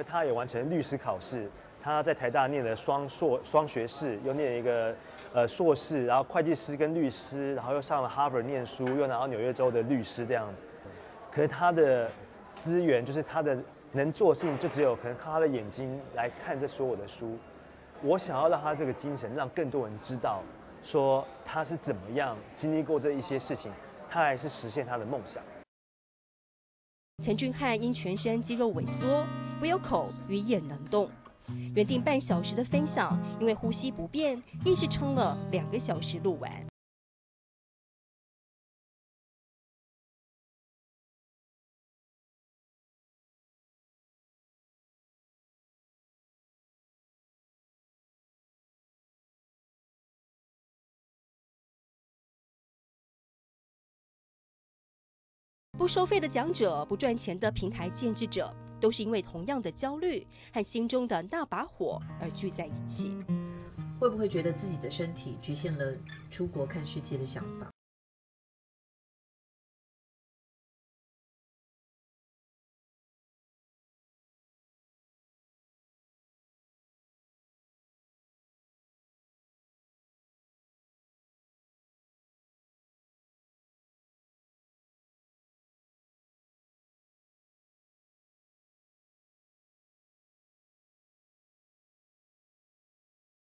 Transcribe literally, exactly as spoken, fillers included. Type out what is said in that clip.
可他也完成律师考试。他在台大念了双硕双学士，又念了一个呃硕士，然后会计师跟律师，然后又上了 Harvard 念书，又拿到纽约州的律师这样子。可是他的资源就是他的能做的事情，就只有可能靠他的眼睛来看这所有的书。我想要让他这个精神，让更多人知道，说他是怎么样经历过这一些事情，他还是实现他的梦想。 陈俊翰因全身肌肉萎缩，唯有口与眼能动。原定半小时的分享，因为呼吸不便，硬是撑了两个小时录完。不收费的讲者，不赚钱的平台建制者，都是因为同样的焦虑和心中的那把火而聚在一起。 会不会觉得自己的身体局限了出国看世界的想法？